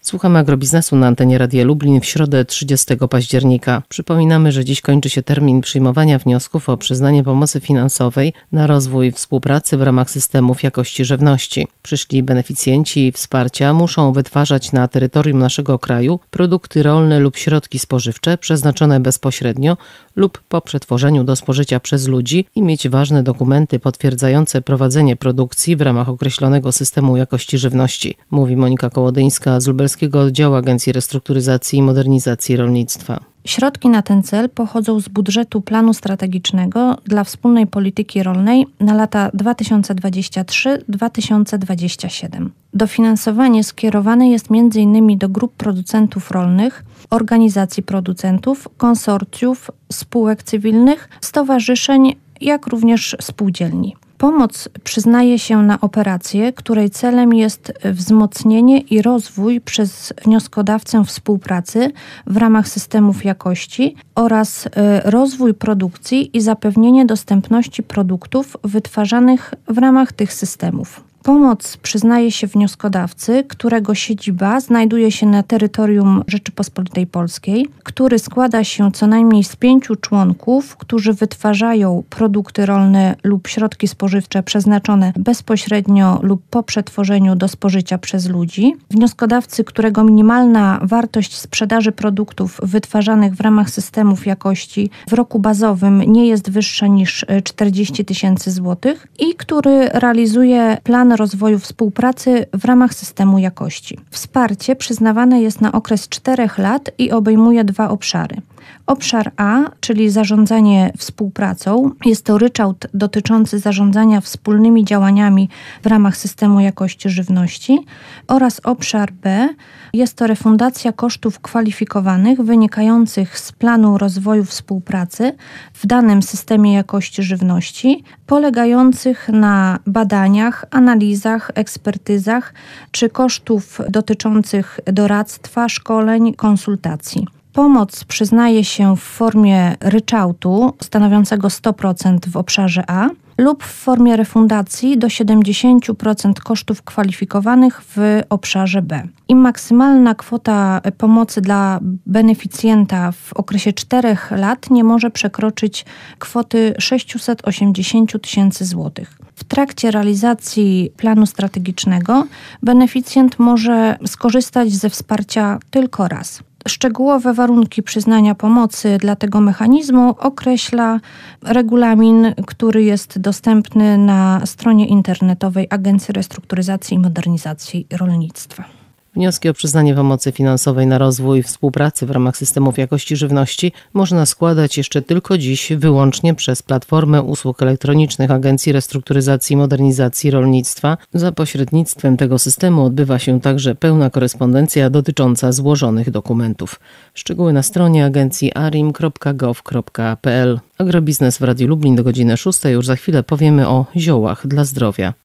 Słuchamy agrobiznesu na antenie Radia Lublin w środę 30 października. Przypominamy, że dziś kończy się termin przyjmowania wniosków o przyznanie pomocy finansowej na rozwój współpracy w ramach systemów jakości żywności. Przyszli beneficjenci wsparcia muszą wytwarzać na terytorium naszego kraju produkty rolne lub środki spożywcze przeznaczone bezpośrednio lub po przetworzeniu do spożycia przez ludzi i mieć ważne dokumenty potwierdzające prowadzenie produkcji w ramach określonego systemu jakości żywności, mówi Monika Kołodyńska z Lubelskiego Oddziału Agencji Restrukturyzacji i Modernizacji Rolnictwa. Środki na ten cel pochodzą z budżetu planu strategicznego dla wspólnej polityki rolnej na lata 2023-2027. Dofinansowanie skierowane jest m.in. do grup producentów rolnych, organizacji producentów, konsorcjów, spółek cywilnych, stowarzyszeń, jak również spółdzielni. Pomoc przyznaje się na operację, której celem jest wzmocnienie i rozwój przez wnioskodawcę współpracy w ramach systemów jakości oraz rozwój produkcji i zapewnienie dostępności produktów wytwarzanych w ramach tych systemów. Pomoc przyznaje się wnioskodawcy, którego siedziba znajduje się na terytorium Rzeczypospolitej Polskiej, który składa się co najmniej z 5 członków, którzy wytwarzają produkty rolne lub środki spożywcze przeznaczone bezpośrednio lub po przetworzeniu do spożycia przez ludzi. Wnioskodawcy, którego minimalna wartość sprzedaży produktów wytwarzanych w ramach systemów jakości w roku bazowym nie jest wyższa niż 40 000 złotych i który realizuje plan rozwoju współpracy w ramach systemu jakości. Wsparcie przyznawane jest na okres 4 lat i obejmuje 2 obszary. Obszar A, czyli zarządzanie współpracą, jest to ryczałt dotyczący zarządzania wspólnymi działaniami w ramach systemu jakości żywności, oraz obszar B, jest to refundacja kosztów kwalifikowanych wynikających z planu rozwoju współpracy w danym systemie jakości żywności, polegających na badaniach, analizach, ekspertyzach czy kosztów dotyczących doradztwa, szkoleń, konsultacji. Pomoc przyznaje się w formie ryczałtu stanowiącego 100% w obszarze A lub w formie refundacji do 70% kosztów kwalifikowanych w obszarze B. I maksymalna kwota pomocy dla beneficjenta w okresie 4 lat nie może przekroczyć kwoty 680 000 złotych. W trakcie realizacji planu strategicznego beneficjent może skorzystać ze wsparcia tylko raz. Szczegółowe warunki przyznania pomocy dla tego mechanizmu określa regulamin, który jest dostępny na stronie internetowej Agencji Restrukturyzacji i Modernizacji Rolnictwa. Wnioski o przyznanie pomocy finansowej na rozwój współpracy w ramach systemów jakości żywności można składać jeszcze tylko dziś wyłącznie przez Platformę Usług Elektronicznych Agencji Restrukturyzacji i Modernizacji Rolnictwa. Za pośrednictwem tego systemu odbywa się także pełna korespondencja dotycząca złożonych dokumentów. Szczegóły na stronie agencji arim.gov.pl. Agrobiznes w Radiu Lublin do godziny 6. Już za chwilę powiemy o ziołach dla zdrowia.